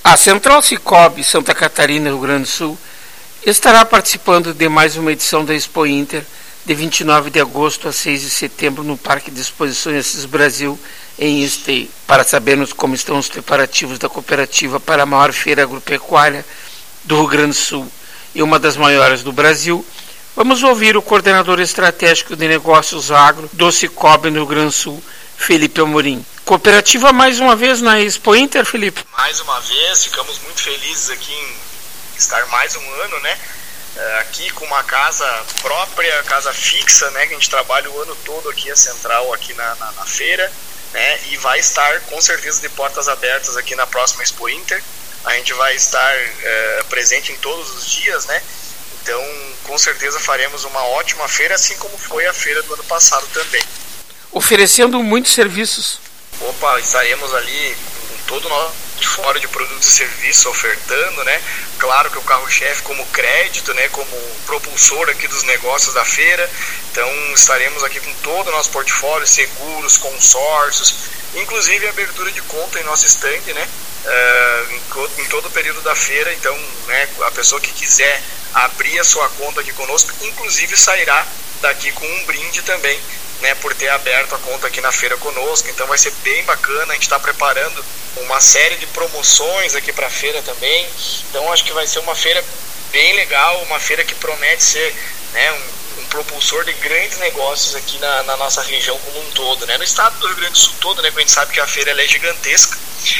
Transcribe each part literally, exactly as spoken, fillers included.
A Central Cicobi Santa Catarina, Rio Grande do Sul, estará participando de mais uma edição da Expo Inter, de vinte e nove de agosto a seis de setembro, no Parque de Exposições Assis Brasil, em Esteio. Para sabermos como estão os preparativos da cooperativa para a maior feira agropecuária do Rio Grande do Sul e uma das maiores do Brasil, vamos ouvir o coordenador estratégico de negócios agro do Cicobi no Rio Grande do Sul, Felipe Amorim. Cooperativa mais uma vez na Expo Inter, Felipe? Mais uma vez, ficamos muito felizes aqui em estar mais um ano, né? Aqui com uma casa própria, casa fixa, né? Que a gente trabalha o ano todo aqui, a central aqui na, na, na feira, né? E vai estar com certeza de portas abertas aqui na próxima Expo Inter. A gente vai estar é, presente em todos os dias, né? Então, com certeza faremos uma ótima feira, assim como foi a feira do ano passado também. Oferecendo muitos serviços. Opa, estaremos ali com todo o nosso portfólio de produtos e serviços ofertando, né? Claro que o carro-chefe como crédito, né? Como propulsor aqui dos negócios da feira. Então, estaremos aqui com todo o nosso portfólio, seguros, consórcios, inclusive a abertura de conta em nosso estande, né? Uh, em, em todo o período da feira. Então, né, a pessoa que quiser abrir a sua conta aqui conosco, inclusive sairá daqui com um brinde também, né, por ter aberto a conta aqui na feira conosco. Então vai ser bem bacana. A gente está preparando uma série de promoções aqui para a feira também. Então acho que vai ser uma feira bem legal, uma feira que promete ser, né, um, um propulsor de grandes negócios aqui na, na nossa região como um todo, né, no estado do Rio Grande do Sul todo, né, que a gente sabe que a feira ela é gigantesca.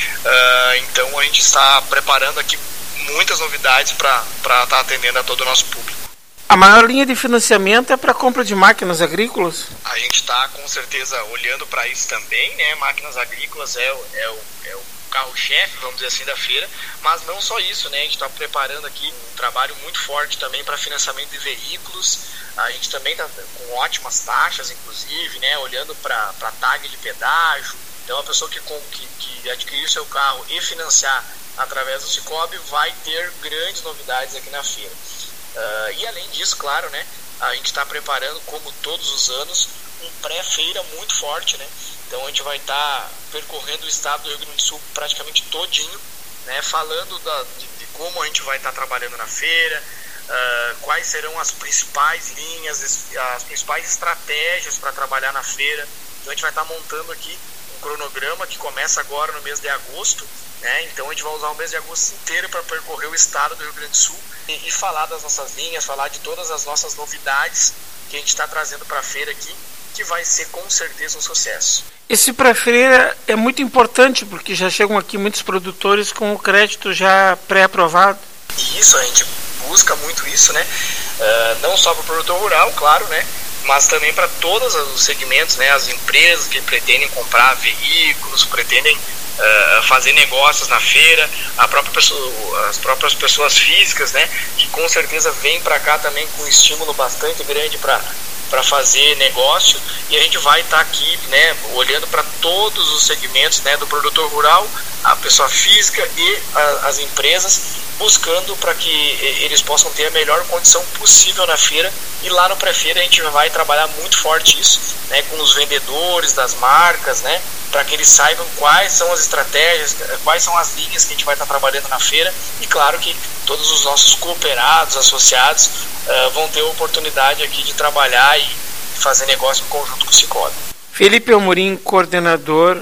Uh, então a gente está preparando aqui muitas novidades para estar tá atendendo a todo o nosso público. A maior linha de financiamento é para a compra de máquinas agrícolas? A gente está com certeza olhando para isso também, né? Máquinas agrícolas é o, é o, é o carro-chefe, vamos dizer assim, da feira, mas não só isso, né? A gente está preparando aqui um trabalho muito forte também para financiamento de veículos. A gente também está com ótimas taxas, inclusive, né? Olhando para a tag de pedágio. Então a pessoa que, que, que adquirir o seu carro e financiar através do Cicobi vai ter grandes novidades aqui na feira. Uh, e além disso, claro, né, a gente está preparando, como todos os anos, um pré-feira muito forte, né? Então a gente vai estar tá percorrendo o estado do Rio Grande do Sul praticamente todinho, né, falando da, de, de como a gente vai estar tá trabalhando na feira, uh, quais serão as principais linhas, as principais estratégias para trabalhar na feira. Então a gente vai estar tá montando aqui um cronograma que começa agora no mês de agosto, né? Então a gente vai usar o mês de agosto inteiro para percorrer o estado do Rio Grande do Sul e, e falar das nossas linhas, falar de todas as nossas novidades que a gente está trazendo para a feira aqui, que vai ser com certeza um sucesso. Esse pré-feira é muito importante porque já chegam aqui muitos produtores com o crédito já pré-aprovado. Isso, a gente busca muito isso, né? Uh, não só para o produtor rural, claro, né? Mas também para todos os segmentos, né? As empresas que pretendem comprar veículos, pretendem uh, fazer negócios na feira, a própria pessoa, as próprias pessoas físicas, né? Que com certeza vêm para cá também com um estímulo bastante grande para para fazer negócio, e a gente vai estar tá aqui, né, olhando para todos os segmentos, né, do produtor rural, a pessoa física e a, as empresas, buscando para que eles possam ter a melhor condição possível na feira. E lá no pré-feira a gente vai trabalhar muito forte isso, né, com os vendedores das marcas, né, para que eles saibam quais são as estratégias, quais são as linhas que a gente vai estar tá trabalhando na feira. E claro que todos os nossos cooperados, associados, uh, vão ter a oportunidade aqui de trabalhar e fazer negócio em conjunto com o Cicobi. Felipe Amorim, coordenador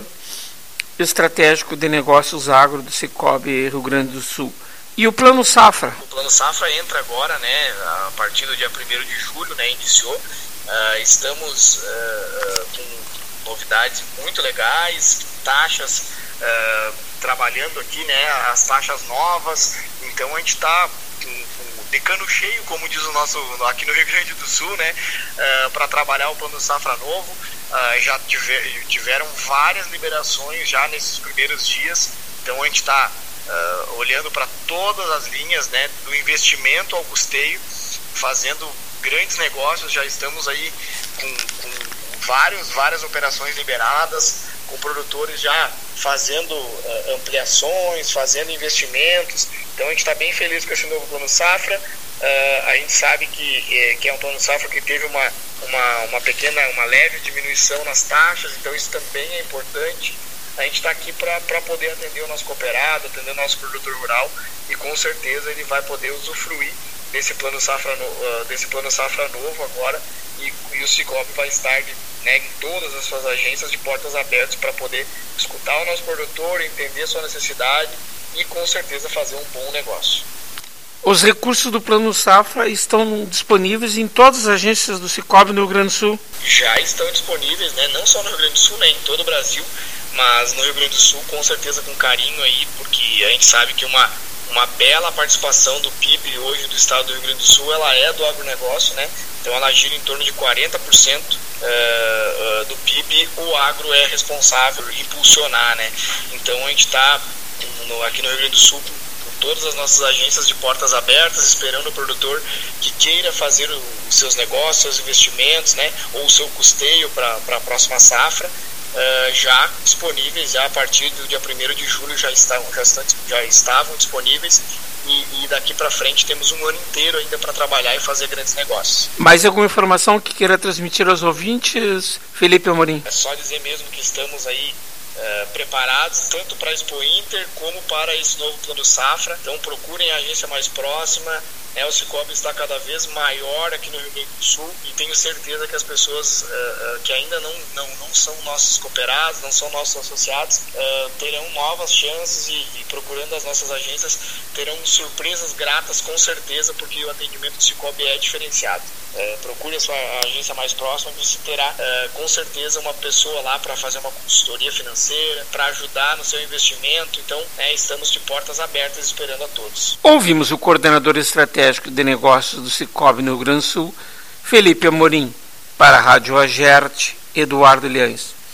estratégico de negócios agro do Cicobi Rio Grande do Sul. E o Plano Safra? O Plano Safra entra agora, né, a partir do dia primeiro de julho, né, iniciou. Uh, estamos uh, com novidades muito legais, taxas, uh, trabalhando aqui, né, as taxas novas. Então a gente está de cano cheio, como diz o nosso aqui no Rio Grande do Sul, né, uh, para trabalhar o Plano Safra novo. Uh, já tiver, tiveram várias liberações já nesses primeiros dias. Então a gente está Uh, olhando para todas as linhas, né, do investimento ao custeio, fazendo grandes negócios. Já estamos aí com, com vários, várias operações liberadas, com produtores já fazendo uh, ampliações, fazendo investimentos. Então a gente está bem feliz com esse novo Plano Safra. Uh, a gente sabe que, eh, que é um Plano Safra que teve uma, uma, uma pequena, uma leve diminuição nas taxas, então isso também é importante. a gente está aqui para poder atender o nosso cooperado, atender o nosso produtor rural, e com certeza ele vai poder usufruir desse plano safra, no, uh, desse plano safra novo agora, e, e o Cicobi vai estar, né, em todas as suas agências de portas abertas para poder escutar o nosso produtor, entender a sua necessidade e com certeza fazer um bom negócio. Os recursos do Plano Safra estão disponíveis em todas as agências do Cicobi no Rio Grande do Sul? Já estão disponíveis, né? Não só no Rio Grande do Sul, né? Em todo o Brasil, mas no Rio Grande do Sul com certeza com carinho aí, porque a gente sabe que uma, uma bela participação do P I B hoje do estado do Rio Grande do Sul, ela é do agronegócio, né? Então ela gira em torno de quarenta por cento uh, uh, do P I B, o agro é responsável por impulsionar, né? Então a gente está aqui no Rio Grande do Sul todas as nossas agências de portas abertas, esperando o produtor que queira fazer o, os seus negócios, seus investimentos, né, ou o seu custeio para a próxima safra, uh, já disponíveis, já a partir do dia primeiro de julho já, está, já, estão, já estavam disponíveis, e, e daqui para frente temos um ano inteiro ainda para trabalhar e fazer grandes negócios. Mais alguma informação que queira transmitir aos ouvintes, Felipe Amorim? É só dizer mesmo que estamos aí Uh, preparados tanto para a Expo Inter como para esse novo plano safra. Então procurem a agência mais próxima, né? O Cicobi está cada vez maior aqui no Rio Grande do Sul, e tenho certeza que as pessoas uh, uh, que ainda não, não, não são nossos cooperados, não são nossos associados, uh, terão novas chances, e, e procurando as nossas agências terão surpresas gratas com certeza, porque o atendimento do Cicobi é diferenciado. Uh, procure a sua agência mais próxima, que você terá uh, com certeza uma pessoa lá para fazer uma consultoria financeira, para ajudar no seu investimento. Então, né, estamos de portas abertas esperando a todos. Ouvimos o coordenador estratégico de negócios do Cicobi no Rio Grande do Sul, Felipe Amorim. Para a Rádio Agerte, Eduardo Liães.